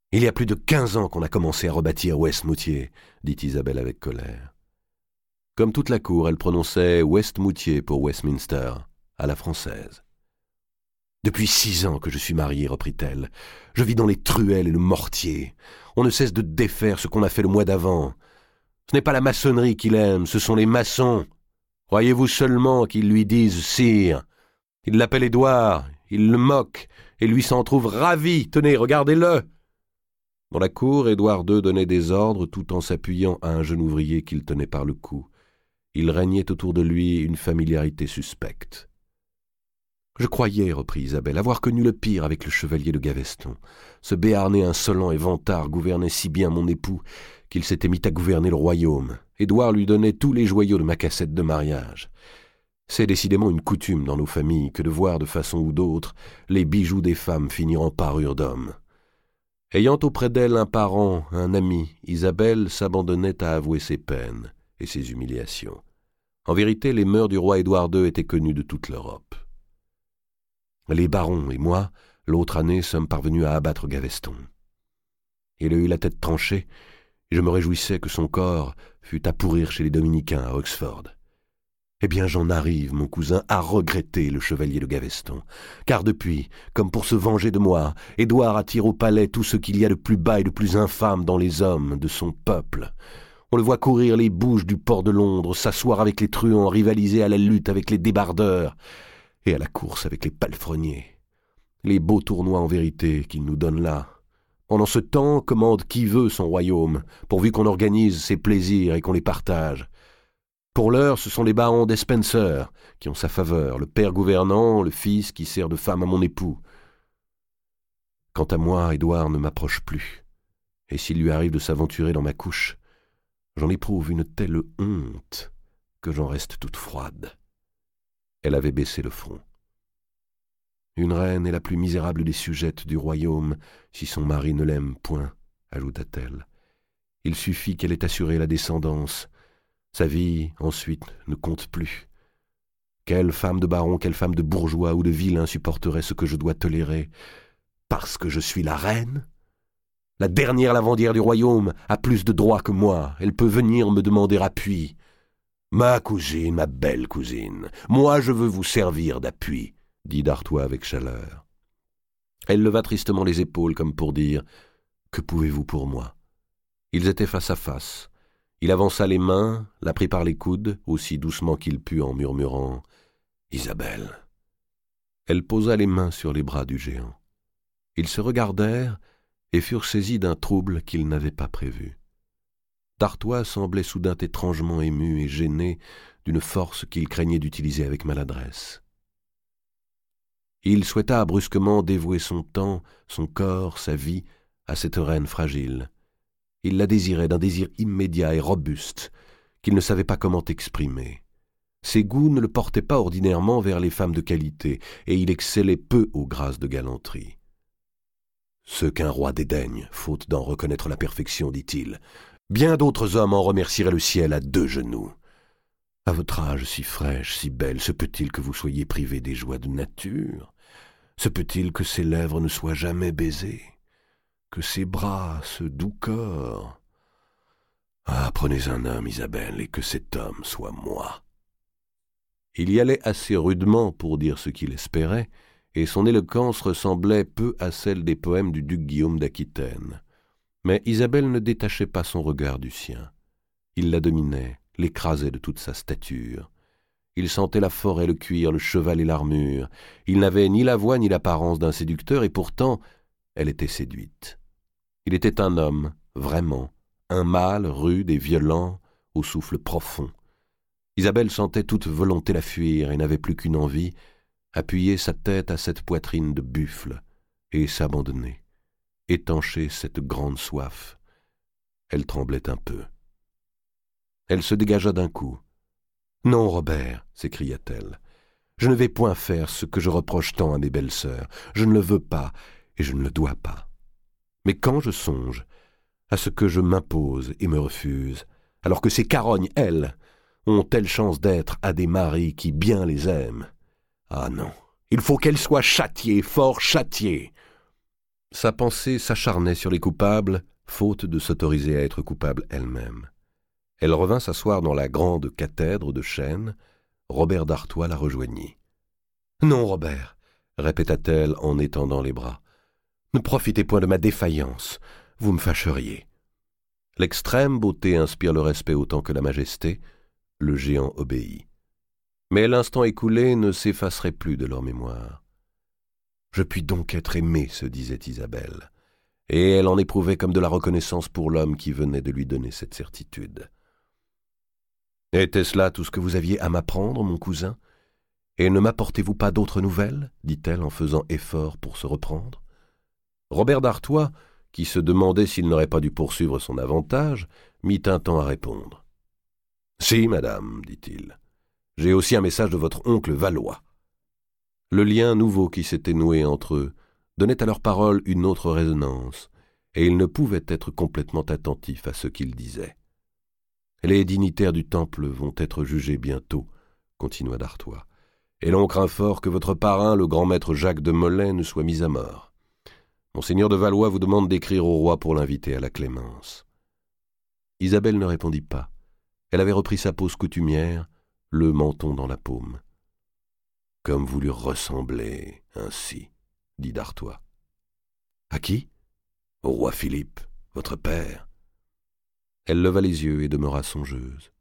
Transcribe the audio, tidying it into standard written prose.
Il y a plus de 15 ans qu'on a commencé à rebâtir Westmoutier, dit Isabelle avec colère. Comme toute la cour, elle prononçait Westmoutier pour Westminster, à la française. Depuis 6 ans que je suis mariée, reprit-elle. Je vis dans les truelles et le mortier. On ne cesse de défaire ce qu'on a fait le mois d'avant. Ce n'est pas la maçonnerie qu'il aime, ce sont les maçons. Croyez-vous seulement qu'ils lui disent « sire ». Il l'appelle Édouard, il le moque, et lui s'en trouve ravi. Tenez, regardez-le. Dans la cour, Édouard II donnait des ordres tout en s'appuyant à un jeune ouvrier qu'il tenait par le cou. Il régnait autour de lui une familiarité suspecte. « Je croyais, reprit Isabelle, avoir connu le pire avec le chevalier de Gaveston. Ce Béarnais insolent et vantard gouvernait si bien mon époux qu'il s'était mis à gouverner le royaume. Édouard lui donnait tous les joyaux de ma cassette de mariage. C'est décidément une coutume dans nos familles que de voir de façon ou d'autre les bijoux des femmes finir en parure d'hommes. Ayant auprès d'elle un parent, un ami, Isabelle s'abandonnait à avouer ses peines et ses humiliations. En vérité, les mœurs du roi Édouard II étaient connues de toute l'Europe. Les barons et moi, l'autre année, sommes parvenus à abattre Gaveston. Il a eu la tête tranchée, et je me réjouissais que son corps fût à pourrir chez les dominicains à Oxford. Eh bien, j'en arrive, mon cousin, à regretter le chevalier de Gaveston, car depuis, comme pour se venger de moi, Édouard attire au palais tout ce qu'il y a de plus bas et de plus infâme dans les hommes de son peuple. On le voit courir les bouges du port de Londres, s'asseoir avec les truands, rivaliser à la lutte avec les débardeurs, et à la course avec les palefreniers. Les beaux tournois en vérité qu'il nous donne là. Pendant ce temps, commande qui veut son royaume, pourvu qu'on organise ses plaisirs et qu'on les partage. Pour l'heure, ce sont les barons des Spencer qui ont sa faveur, le père gouvernant, le fils qui sert de femme à mon époux. Quant à moi, Édouard ne m'approche plus, et s'il lui arrive de s'aventurer dans ma couche, j'en éprouve une telle honte que j'en reste toute froide. Elle avait baissé le front. Une reine est la plus misérable des sujettes du royaume, si son mari ne l'aime point, ajouta-t-elle. Il suffit qu'elle ait assuré la descendance. Sa vie, ensuite, ne compte plus. Quelle femme de baron, quelle femme de bourgeois ou de vilain supporterait ce que je dois tolérer, parce que je suis la reine? La dernière lavandière du royaume a plus de droits que moi. Elle peut venir me demander appui. Ma cousine, ma belle cousine, moi je veux vous servir d'appui, dit d'Artois avec chaleur. Elle leva tristement les épaules comme pour dire « Que pouvez-vous pour moi ?» Ils étaient face à face. Il avança les mains, la prit par les coudes, aussi doucement qu'il put en murmurant « Isabelle ». Elle posa les mains sur les bras du géant. Ils se regardèrent et furent saisis d'un trouble qu'ils n'avaient pas prévu. D'Artois semblait soudain étrangement ému et gêné d'une force qu'il craignait d'utiliser avec maladresse. Il souhaita brusquement dévouer son temps, son corps, sa vie à cette reine fragile. Il la désirait d'un désir immédiat et robuste qu'il ne savait pas comment exprimer. Ses goûts ne le portaient pas ordinairement vers les femmes de qualité, et il excellait peu aux grâces de galanterie. « Ce qu'un roi dédaigne, faute d'en reconnaître la perfection, dit-il. Bien d'autres hommes en remercieraient le ciel à 2 genoux. À votre âge si fraîche, si belle, se peut-il que vous soyez privée des joies de nature? Se peut-il que ces lèvres ne soient jamais baisées? Que ces bras, ce doux corps? Ah, prenez un homme, Isabelle, et que cet homme soit moi. » Il y allait assez rudement pour dire ce qu'il espérait, et son éloquence ressemblait peu à celle des poèmes du duc Guillaume d'Aquitaine. Mais Isabelle ne détachait pas son regard du sien. Il la dominait, l'écrasait de toute sa stature. Il sentait la forêt, le cuir, le cheval et l'armure. Il n'avait ni la voix ni l'apparence d'un séducteur, et pourtant elle était séduite. Il était un homme, vraiment, un mâle rude et violent, au souffle profond. Isabelle sentait toute volonté la fuir et n'avait plus qu'une envie, appuyer sa tête à cette poitrine de buffle et s'abandonner, étancher cette grande soif. Elle tremblait un peu. Elle se dégagea d'un coup. « Non, Robert, s'écria-t-elle, je ne vais point faire ce que je reproche tant à mes belles sœurs. Je ne le veux pas et je ne le dois pas. Mais quand je songe à ce que je m'impose et me refuse, alors que ces carognes, elles, ont telle chance d'être à des maris qui bien les aiment, ah non, il faut qu'elles soient châtiées, fort châtiées. Sa pensée s'acharnait sur les coupables, faute de s'autoriser à être coupable elle-même. Elle revint s'asseoir dans la grande cathèdre de chêne. Robert d'Artois la rejoignit. « Non, Robert, répéta-t-elle en étendant les bras. Ne profitez point de ma défaillance, vous me fâcheriez. L'extrême beauté inspire le respect autant que la majesté. Le géant obéit. Mais l'instant écoulé ne s'effacerait plus de leur mémoire. Je puis donc être aimée, se disait Isabelle, et elle en éprouvait comme de la reconnaissance pour l'homme qui venait de lui donner cette certitude. Était-ce là tout ce que vous aviez à m'apprendre, mon cousin? Et ne m'apportez-vous pas d'autres nouvelles? dit-elle en faisant effort pour se reprendre. Robert d'Artois, qui se demandait s'il n'aurait pas dû poursuivre son avantage, mit un temps à répondre. « Si, madame, dit-il, j'ai aussi un message de votre oncle Valois. » Le lien nouveau qui s'était noué entre eux donnait à leurs paroles une autre résonance, et ils ne pouvaient être complètement attentifs à ce qu'ils disaient. « Les dignitaires du temple vont être jugés bientôt, » continua d'Artois, « et l'on craint fort que votre parrain, le grand maître Jacques de Molay, ne soit mis à mort. Monseigneur de Valois vous demande d'écrire au roi pour l'inviter à la clémence. » Isabelle ne répondit pas. Elle avait repris sa pose coutumière, le menton dans la paume. « Comme vous lui ressemblez ainsi, » dit d'Artois. « À qui ? Au roi Philippe, votre père. » Elle leva les yeux et demeura songeuse.